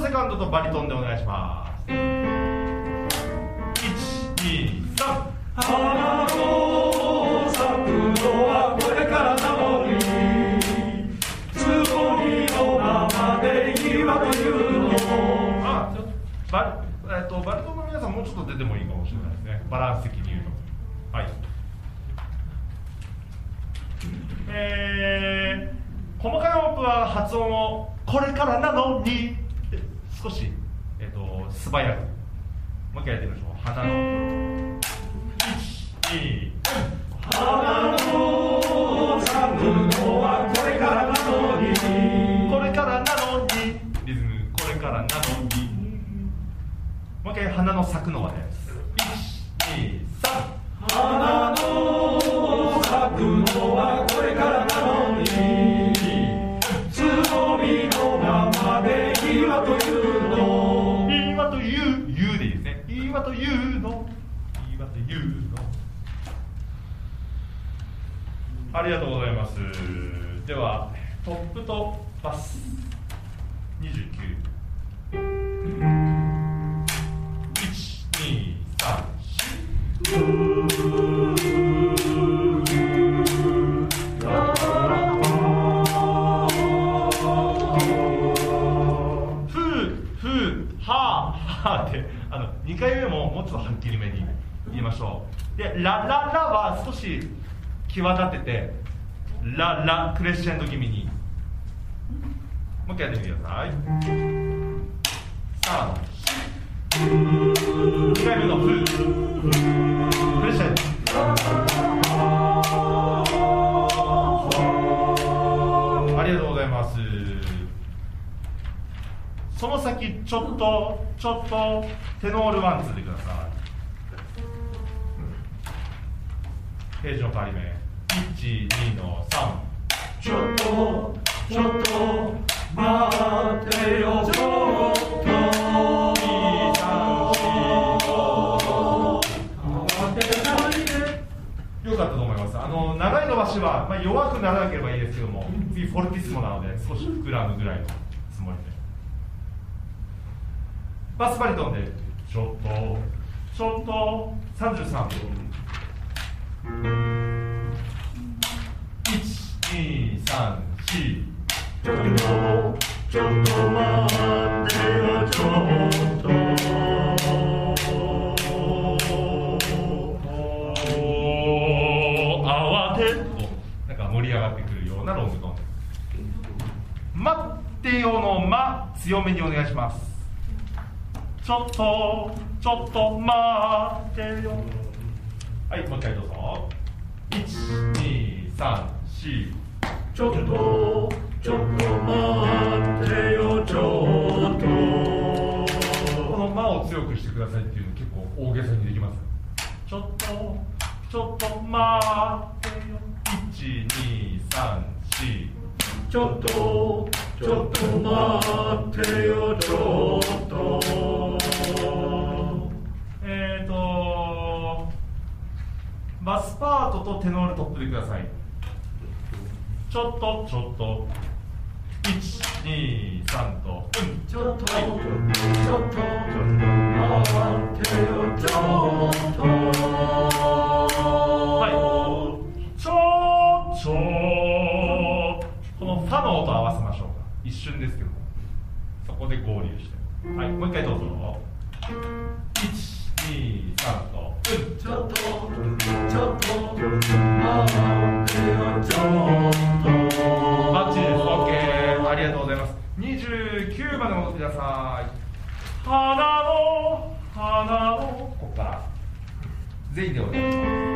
セカンドとバリトンでお願いします。1、2、3。 花の咲くのはこれからなのに、つぼみのままでいいわというの。 バリトンの皆さんもうちょっと出てもいいかもしれないですね。バランス的に言うと。はい。細かい音符は発音をこれからなのに少し、素早くもう一回やってみましょう。鼻の1、2、 花の咲くのはこれからなのに、 これからなのにリズムこれからなのに。もう一回鼻の咲くのはです。1、2、3。 花の咲くのはこれからなのに、つぼみのままでいいわというの。 いいわというでいいですね。いいわというの。いいわというの。ありがとうございます。ではトップとバス29。1、2、3、4。って2回目ももうちょっとはっきりめに言いましょう。でラララは少し際立ててララクレッシェンド気味にもう一回やってみてください。3、2回目のフクレッシェンド。ありがとうございます。その先ちょっとテノールワンツーでください。ページの変わり目1、2の3。 ちょっと待ってよ、ちょっと2、3、 4。よかったと思います。長い伸ばしは、弱くならなければいいですけども、次フォルティスモなので少し膨らむぐらいのつもりで。バスバリトンでちょっと33。1、2、3、4。 ちょっと待ってよ、ちょっと慌てとなんか盛り上がってくるようなロングトーンです。待ってよの間強めにお願いします。ちょっと待ってよ。はい、もう一回どうぞ。1、2、3、4。 ちょっと待ってよ、ちょっと。 この間を強くしてくださいっていうの結構大げさにできます。ちょっと待ってよ。1、2、3、4。 ちょっと待ってよ、ちょっと。 バスパートとテノールトップでください。ちょっと1、2、3とちょっと待ってよ、ちょっと。 はい、このファの音合わせましょうか。一瞬ですけどもそこで合流して、はい、もう一回どうぞ。1、2、3とちょっと待ってよ、ちょっと。 バッチリです。 OK、 ありがとうございます。29まで戻ってください。花のここから全員でお願いします。